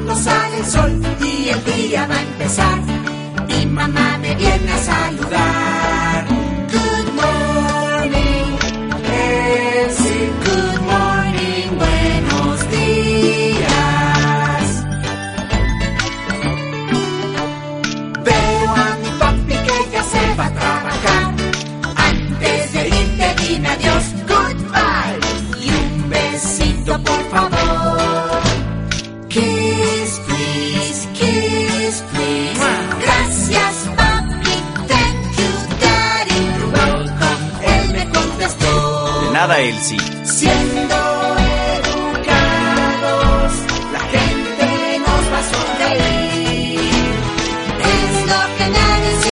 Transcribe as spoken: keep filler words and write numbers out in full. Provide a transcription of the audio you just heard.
cuando sale el sol y el día va a empezar. Mi mamá me viene a saludar. Good morning, Elsie. Good morning, buenos días. Veo a mi papi que ya se va a trabajar. Antes de irte dime adiós, goodbye. Y un besito por favor. Kiss, please, kiss, please. Gracias, papi, thank you, daddy. You're welcome, él me contestó. De nada, Elsie. Siendo